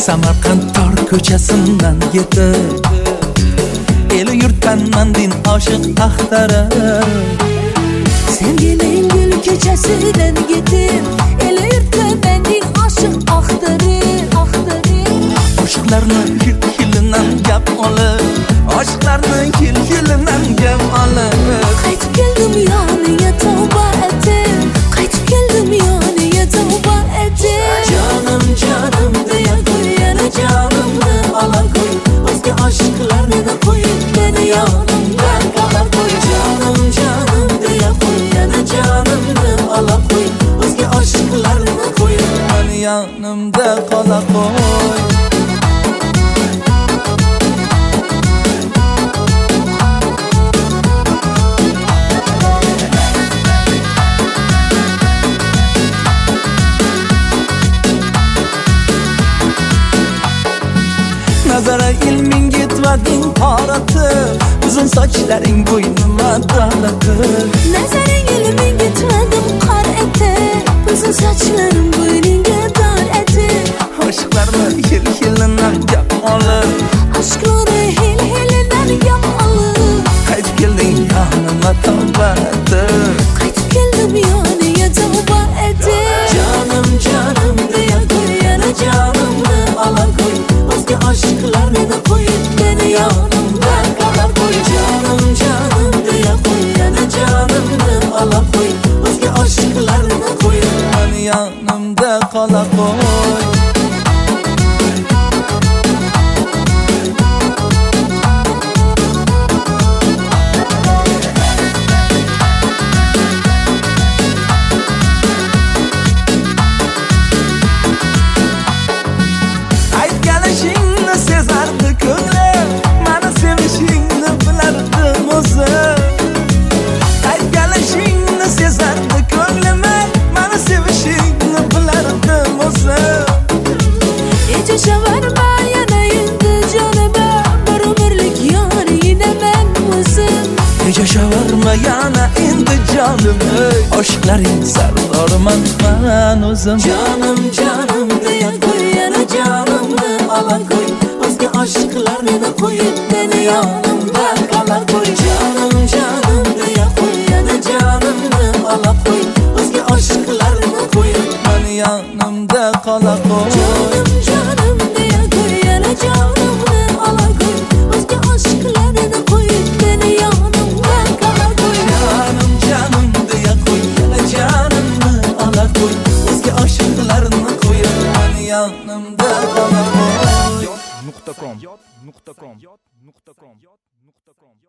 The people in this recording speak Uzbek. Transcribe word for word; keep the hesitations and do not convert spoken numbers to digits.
Samarqand tor ko'chasidan yetib el yurtdan mandin oshiq axtarib Sevgining gul kechasidan yetib el yurtdan mandin oshiq axtarib Oshiqlarni hil-hilidan gap olib Oshiqlarni hil-hilidan gap olib Qaytib keldim yoniga tavba etib Qaytib keldim yoniga tavba etib Canım canım deya ko'yana canimni ola qo'y O'zga oshiqlarni qo'yib meni yonimda qola qo'y Canım canım deya ko'yana canimni ola qo'y O'zga oshiqlarni qo'yib meni yonimda qola qo'y Nazara ilming yetmading qoratib Uzun sochlaring bo'ynima talatib Nazaring ilming yetmadim qor etib Uzun sochlarim bo'yningga dor etib Oshiqlarni hil-hilidan gap olib Aşkları hil-hilidan gap olib Qaytib kelding yonimga tavba etib Qaytib keldim yoniga tavba etib Canım canım deya ko'yana canimni ola qo'y O'zga oshiqlarni qo'yib meni yonimda qola qo'y Canım canım deya ko'yana canimni ola qo'y O'zga oshiqlarni qo'yib meni yonimda qola qo'y Aytganishingni sezardi ko'nglim Meni sevishingni bilardim o'zim Aytganishingni sezardi ko'nglim Meni sevishingni bilardim o'zim Yashashavarma yana endi jonima Bir umrlik yoningda men o'zim Yashashavarma yana endi jonim Oshiqlaring sardoriman men o'zim Canım canım deya ko'yana canimni ola qo'y O'zga oshiqlarni qo'yib meni yonimda qola qo'y Canım canım deya ko'yana canimni ola qo'y O'zga oshiqlarni qo'yib meni yonimda qola qo'y Canım canım deya ko'yana canimni ola qo'y O'zga oshiqlarni qo'yib meni yonimda qola qo'y Canım canım deya ko'yana canimni ola qo'y O'zga oshiqlarni qo'yib meni yonimda qola qo'y nuqta com nuqta com nuqta com